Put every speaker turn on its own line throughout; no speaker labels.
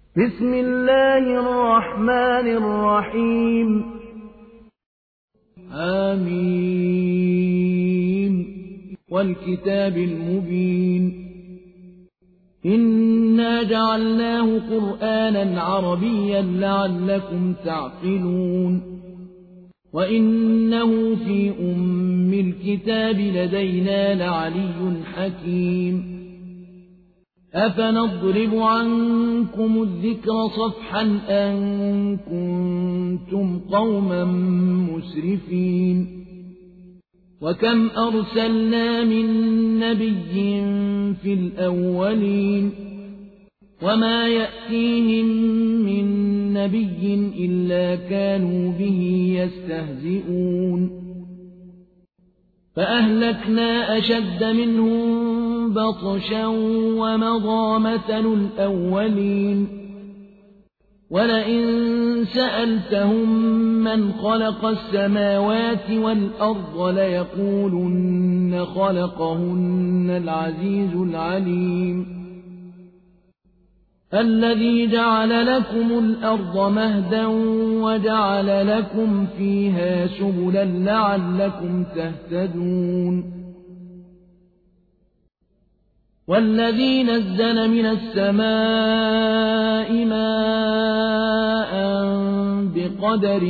بسم الله الرحمن الرحيم آمين والكتاب المبين إنا جعلناه قرآنا عربيا لعلكم تعقلون وإنه في أم الكتاب لدينا لعلي حكيم أفنضرب عنكم الذكر صفحا أن كنتم قوما مسرفين وكم أرسلنا من نبي في الأولين وما يأتيهم من نبي إلا كانوا به يستهزئون فأهلكنا أشد منهم بطشا ومضى مثل الأولين ولئن سألتهم من خلق السماوات والأرض ليقولن خلقهن العزيز العليم الذي جعل لكم الأرض مهدا وجعل لكم فيها سبلا لعلكم تهتدون والذي نزل من السماء ماء بقدر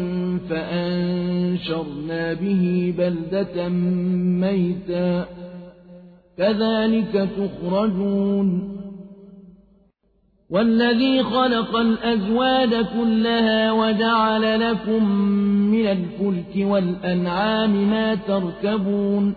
فأنشرنا به بلدة ميتا كذلك تخرجون والذي خلق الأزواج كلها وجعل لكم من الفلك والأنعام ما تركبون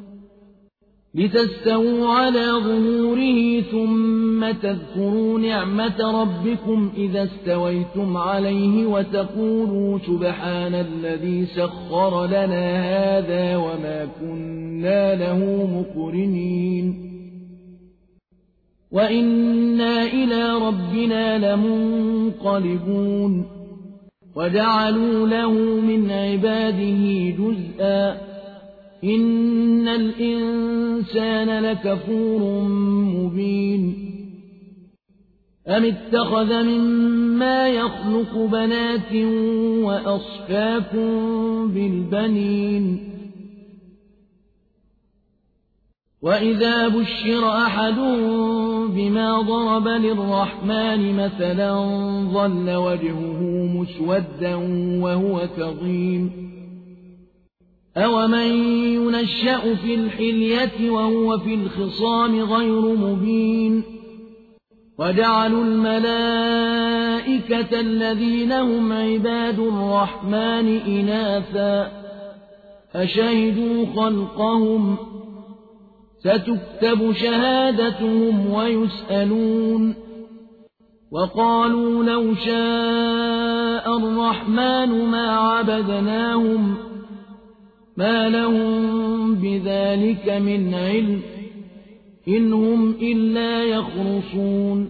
لتستووا على ظهوره ثم تذكروا نعمة ربكم إذا استويتم عليه وتقولوا سبحان الذي سخر لنا هذا وما كنا له مقرنين وإنا إلى ربنا لمنقلبون وجعلوا له من عباده جزءا إن الإنسان لكفور مبين أم اتخذ مما يخلق بنات وأصفاكم بالبنين وإذا بشر أحد بما ضرب للرحمن مثلا ظل وجهه مسودا وهو كظيم أومن ينشأ في الحلية وهو في الخصام غير مبين وجعلوا الملائكة الذين هم عباد الرحمن إناثا أشهدوا خلقهم ستكتب شهادتهم ويسألون وقالوا لو شاء الرحمن ما عبدناهم ما لهم بذلك من علم إن هم إلا يخرصون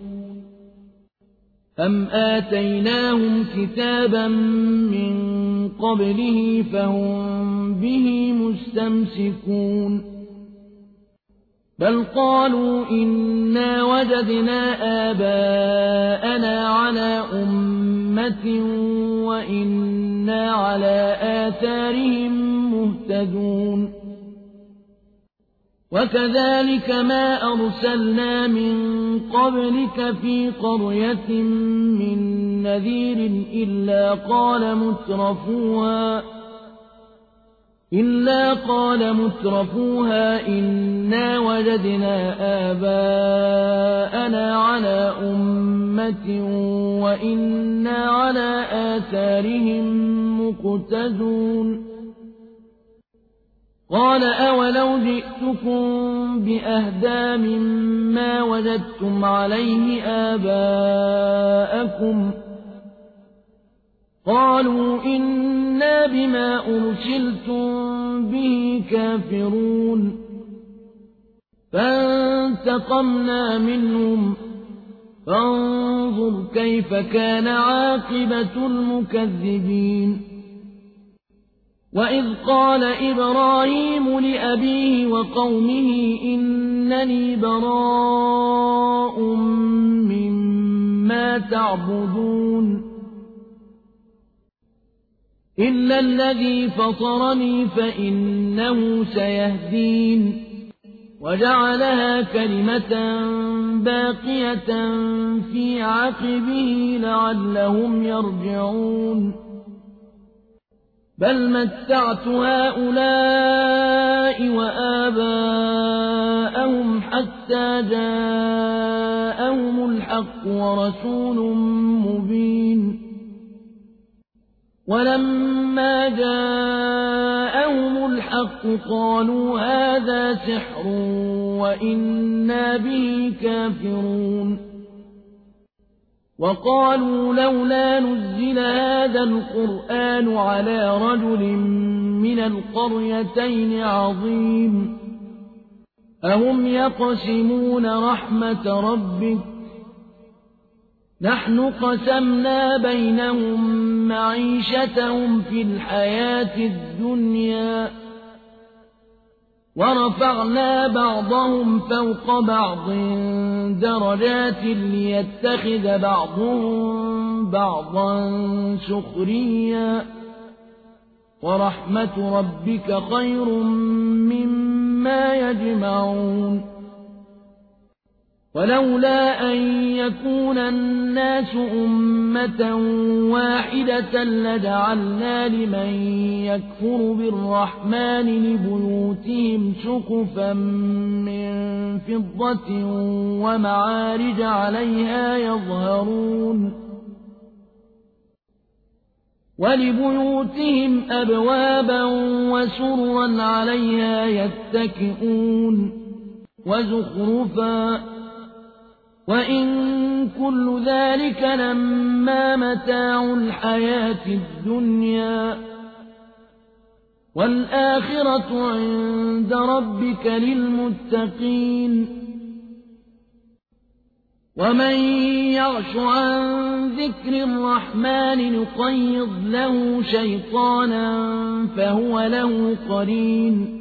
أم آتيناهم كتابا من قبله فهم به مستمسكون بل قالوا إنا وجدنا آباءنا على أمة وإنا على آثارهم مهتدون وكذلك ما أرسلنا من قبلك في قرية من نذير إلا قال مترفوها إنا وجدنا آباءنا على أمة وإنا على آثارهم مقتدون قال أولو جئتكم بأهدى مما وجدتم عليه آباءكم قالوا إنا بما أرسلتم به كافرون فانتقمنا منهم فانظر كيف كان عاقبة المكذبين وإذ قال إبراهيم لأبيه وقومه إنني براء مما ما تعبدون إلا الذي فطرني فإنه سيهدين وجعلها كلمة باقية في عقبه لعلهم يرجعون بل متعت هؤلاء وآباءهم حتى جاءهم الحق ورسول مبين ولما جاءهم الحق قالوا هذا سحر وإنا به كافرون وقالوا لولا نزل هذا القرآن على رجل من القريتين عظيم أهم يقسمون رحمة ربك نحن قسمنا بينهم معيشتهم في الحياة الدنيا ورفعنا بعضهم فوق بعض درجات ليتخذ بعضهم بعضا سخريا ورحمة ربك خير مما يجمعون ولولا أن يكون الناس أمة واحدة لجعلنا لمن يكفر بالرحمن لبيوتهم سقفا من فضة ومعارج عليها يظهرون ولبيوتهم أبوابا وسررا عليها يتكئون وزخرفا وإن كل ذلك لما متاع الحياة الدنيا والآخرة عند ربك للمتقين ومن يعش عن ذكر الرحمن نقيض له شيطانا فهو له قرين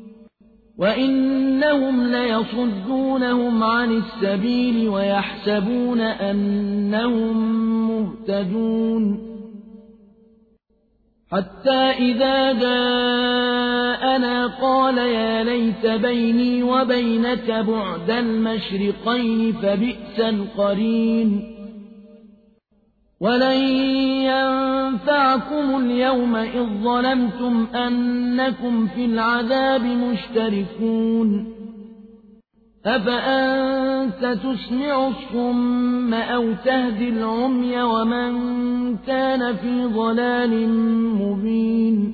وإنهم ليصدونهم عن السبيل ويحسبون أنهم مهتدون حتى إذا جاءنا قال يا ليت بيني وبينك بعد المشرقين فبئس القرين ولن ينفعكم اليوم إذ ظلمتم أنكم في العذاب مشتركون أفأنت تسمع الصم أو تهدي العمي ومن كان في ضلال مبين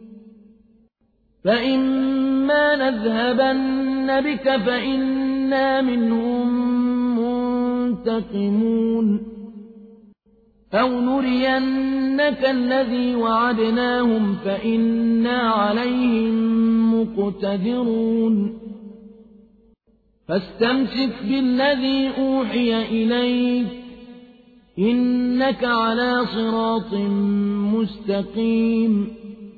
فإما نذهبن بك فإنا منهم منتقمون أو نرينك الذي وعدناهم فإنا عليهم مقتدرون فاستمسك بالذي أوحي إليك إنك على صراط مستقيم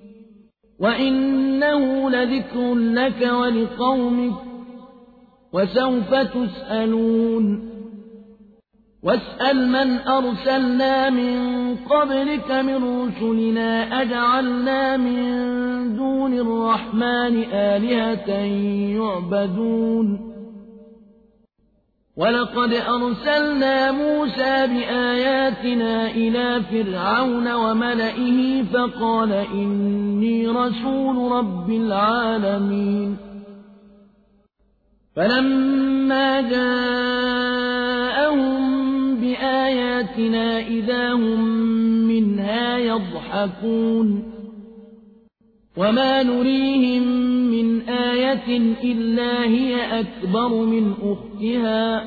وإنه لذكر لك ولقومك وسوف تسألون واسأل من أرسلنا من قبلك من رسلنا أجعلنا من دون الرحمن آلهة يعبدون ولقد أرسلنا موسى بآياتنا إلى فرعون وملئه فقال إني رسول رب العالمين فلما جاءهم بآياتنا إذا هم منها يضحكون وما نريهم من آية إلا هي أكبر من أختها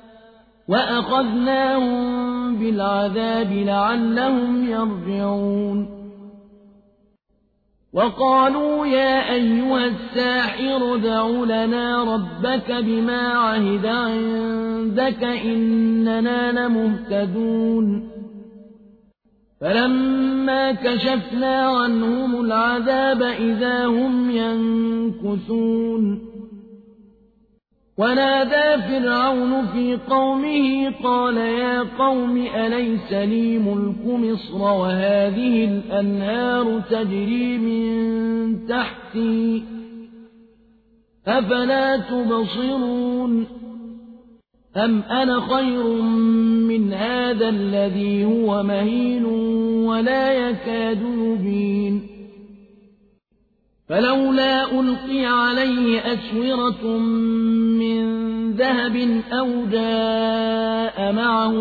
وأخذناهم بالعذاب لعلهم يرجعون وقالوا يا أيها الساحر ادع لنا ربك بما عهد عندك إننا لمهتدون فلما كشفنا عنهم العذاب إذا هم ينكثون ونادى فرعون في قومه قال يا قوم أليس لي ملك مصر وهذه الأنهار تجري من تحتي أفلا تبصرون أم أنا خير من هذا الذي هو مهين ولا يكاد يبين فلولا ألقي عليه أسورة من ذهب أو جاء معه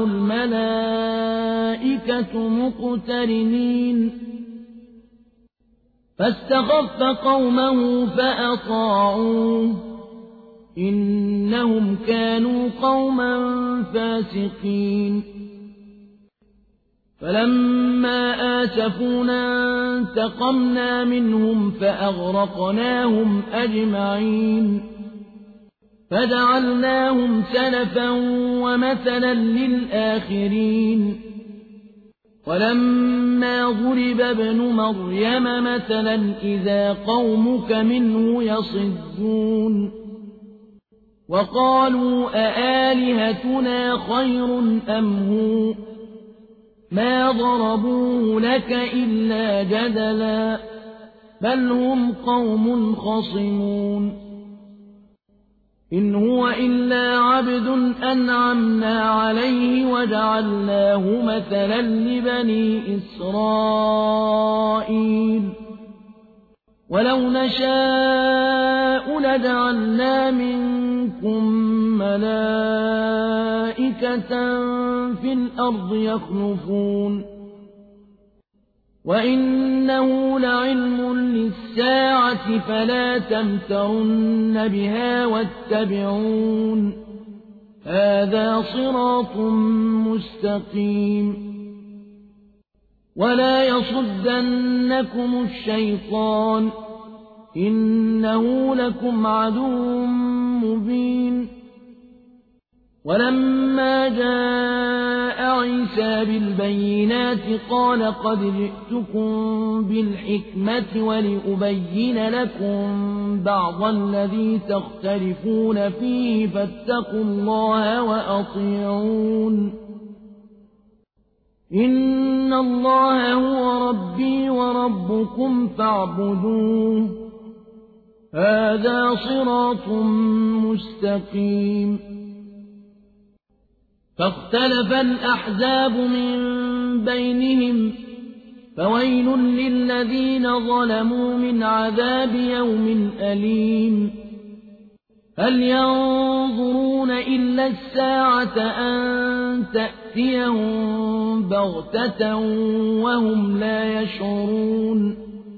الملائكة مقترنين فاستخف قومه فأطاعوه إنهم كانوا قوما فاسقين فلما آسفونا انتقمنا منهم فأغرقناهم أجمعين فجعلناهم سلفا ومثلا للآخرين ولما ضرب ابن مريم مثلا إذا قومك منه يصدون وقالوا أآلهتنا خير أم هو ما ضربوه لك إلا جدلا بل هم قوم خصمون إن هو إلا عبد أنعمنا عليه وجعلناه مثلا لبني إسرائيل ولو نشاء لجعلنا منكم ملائكة في الأرض يخلفون وإنه لعلم للساعة فلا تمترن بها واتبعون هذا صراط مستقيم ولا يصدنكم الشيطان إنه لكم عدو مبين ولما جاء عيسى بالبينات قال قد جئتكم بالحكمة ولأبين لكم بعض الذي تختلفون فيه فاتقوا الله وأطيعون إن الله هو ربي وربكم فاعبدوه هذا صراط مستقيم فاختلف الأحزاب من بينهم فويل للذين ظلموا من عذاب يوم أليم هل ينظرون إلا الساعة أن تأتيهم بغتة وهم لا يشعرون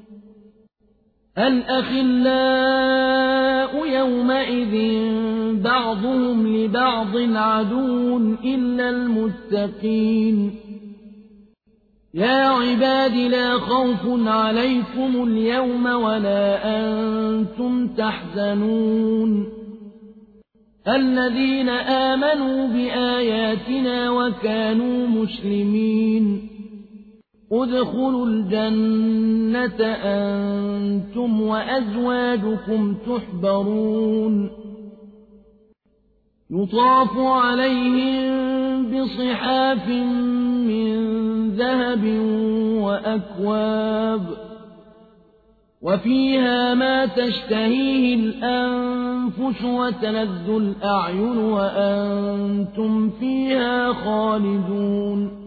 الأخلاء يومئذ بعضهم لبعض عدو إلا المتقين يا عباد لا خوف عليكم اليوم ولا أنتم تحزنون الذين آمنوا بآياتنا وكانوا مسلمين ادخلوا الجنة أنتم وأزواجكم تحبرون يطاف عليهم بصحاف من ذهب وأكواب وفيها ما تشتهيه الأنفس وتلذ الأعين وأنتم فيها خالدون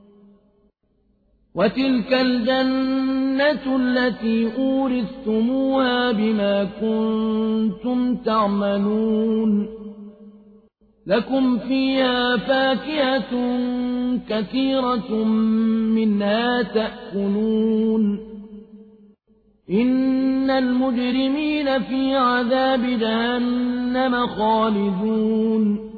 وتلك الجنة التي أورثتموها بما كنتم تعملون لكم فيها فاكهة كثيرة منها تأكلون إن المجرمين في عذاب جهنم خالدون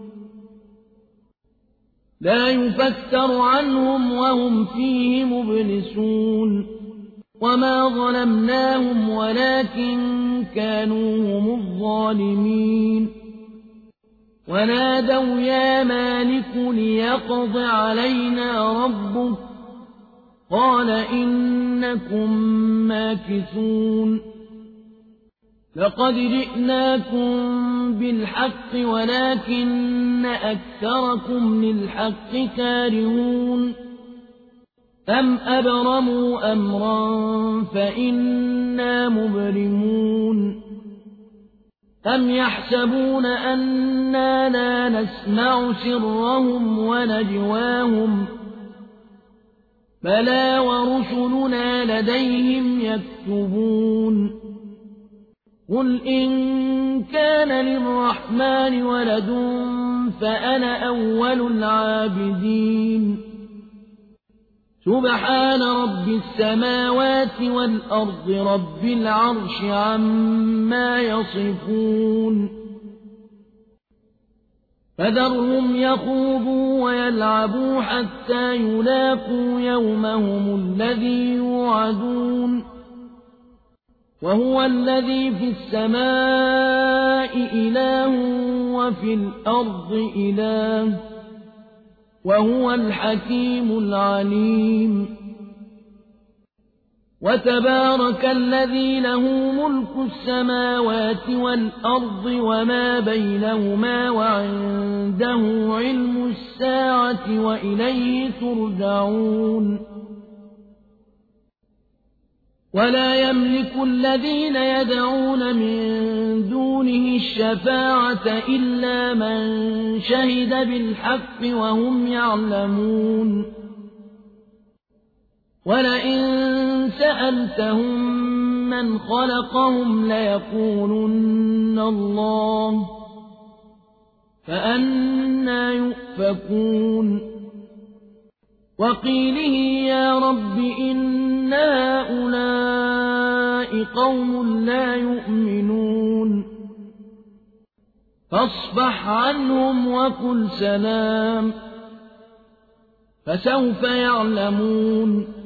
لا يفتر عنهم وهم فيه مبلسون وما ظلمناهم ولكن كانوا هم الظالمين ونادوا يا مالك ليقض علينا ربك قال إنكم ماكثون لقد جئناكم بالحق ولكن أكثركم للحق كارهون أم أبرموا أمرا فإنا مبرمون أم يحسبون أنا لا نسمع سرهم ونجواهم بلى ورسلنا لديهم يكتبون قل إن كان للرحمن ولد فأنا أول العابدين سبحان رب السماوات والأرض رب العرش عما يصفون فذرهم يخوضوا ويلعبوا حتى يلاقوا يومهم الذي يوعدون وهو الذي في السماء إله وفي الأرض إله وهو الحكيم العليم وتبارك الذي له ملك السماوات والأرض وما بينهما وعنده علم الساعة وإليه ترجعون ولا يملك الذين يدعون من دونه الشفاعة إلا من شهد بالحق وهم يعلمون ولئن سألتهم من خلقهم ليقولن الله فأنى يؤفكون وقيله يا رب إن هؤلاء قوم لا يؤمنون فاصفح عنهم وقل سلام فسوف يعلمون